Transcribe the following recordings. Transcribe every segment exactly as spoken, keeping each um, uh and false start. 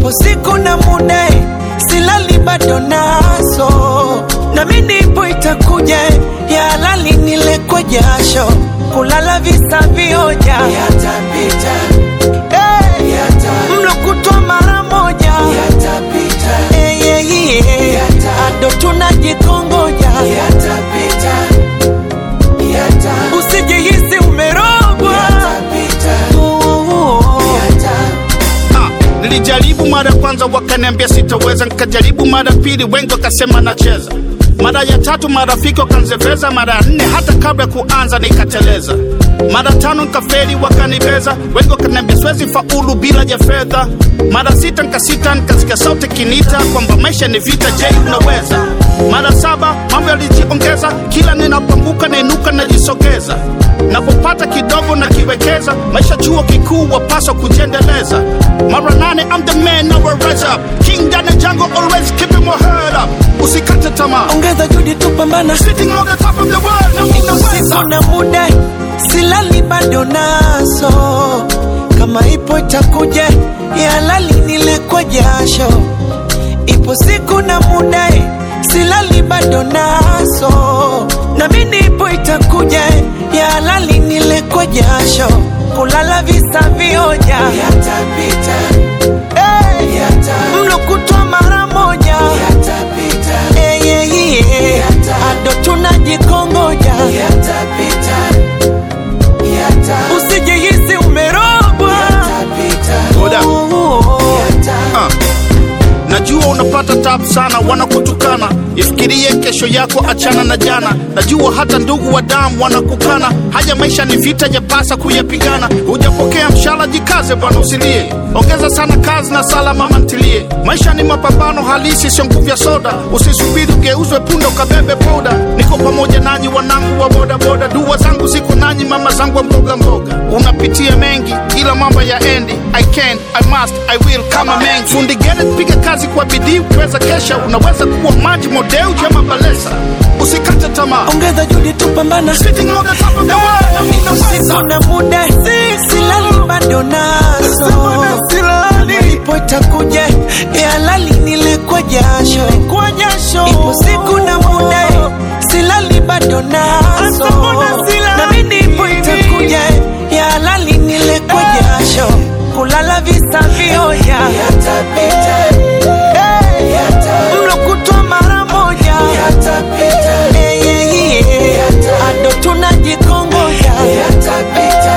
Ipo siku na muda silali bado naso, na mimi nipo itakuja ya halali nile kwa jasho, kulala visa vioja yatapita, hey, yatapita. Mlo kutwa mara moja yatapita, hey, yeah, yeah. Yatapita. Ado tunajikongoja yatapita, yatapita. Usijihisi umerogwa yatapita, yatapita. Nilijaribu mara kwanza wakaniambia sitaweza, nikajaribu mara pili wengi wakasema nacheza, mara ya tatu marafiki wakanzeveza, mara nne hata kabla kuanza nikateleza, mara tano nikafeli wakanibeza, wengi wakaniambia siwezi faulu bila ya fedha, mara sita nikasita nikasikia sauti kinita kwamba maisha ni vita, je unaweza, mara saba mambo yalijiongeza, kila ninapoanguka nainuka najisogeza, napopata kidogo na kiwekeza, maisha chuo kikuu wapaswa kujiendeleza, mara nane I'm the man now I rise up, king down the jungle always keeping my head up, usikate tamaa, ongeza juhudi tupambana, sitting on the top of the world na unaweza, na muda silali bado naso, kama ipo itakuja ya halali nile kwa jasho, ipo siku na muda silali bado naso, na mimi ipo itakuja ya halali nile kwa jasho, kulala visa vioja yatapita, hey, yatapita. Mlo kutwa mara moja yatapita, hey, yeah, yeah. Yatapita. Ado tunajikongoja yatapita, yatapita. Usijihisi umerogwa yatapita, oh, oh. Yatapita. Uh. Najua unapata tabu sana wanakutukana, ifikirie kesho yako, achana na jana. Najua hata ndugu wa damu wanakukana, haya maisha ni vita yapasa kuyapigana. Hujapokea mshala jikaze bwana usilie, ongeza sana kazi na sala mama ntilie. Maisha ni mapambano halisi sio nguvu ya soda, usisubiri ugeuzwe punda ukabebe poda. Niko pamoja nanyi wanangu wa boda boda, dua zangu ziko nanyi mama zangu wa mboga mboga. Unapitia mengi ila mambo ya endi, I can, I must, I will kama mengi. Fundi get piga kazi kwa bidii uweza kesha, unaweza kuwa maji modeu jama balesa, usikate tamaa, ongeza juhudi tupambana, sitting on the top of the world na unaweza, na muda silali bado naso, ipo itakuja ya halali nile kwa jasho, ipo siku na muda silali bado naso, na mimi ipo itakuja ya halali nile kwa jasho, kulala visa vioja yatapita, hey, yatapita. Mlo kutwa mara moja yatapita, hey, yeah, yeah. Ado tunajikongoja yatapita,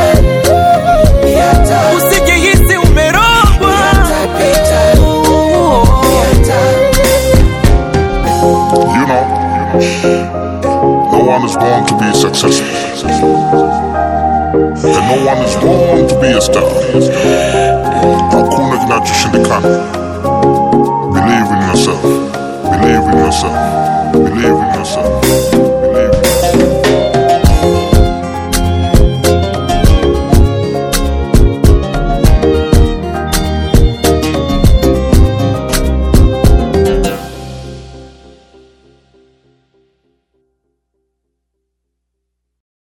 yatapita. Usijihisi umerogwa yatapita, yatapita. You know, no one is born to be successful, and no one is born to be a star. Hakuna kinachoshindikana. Believe in yourself. Believe in yourself. Believe in yourself.